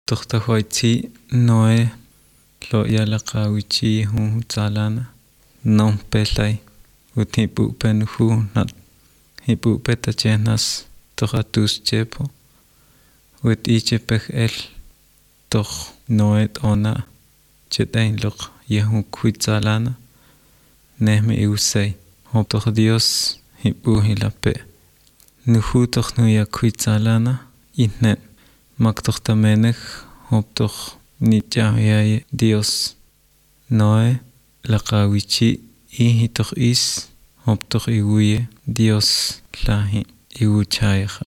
tohtahoitzi Noé lo yalaqawichi hu tsalana non pelai utipu penhu nat hipu petachenas tohatus chepo ut ichepeh el toh Noé ona chetain loq yehu kuitsalana nehme iusei hop Dios hipu hilape nuhu toh nuya kuitsalana inne maktohtamenej hop nichayaye Dios Noé laqawichi ihitoh is hop iwuye Dios lahi iwuchayaja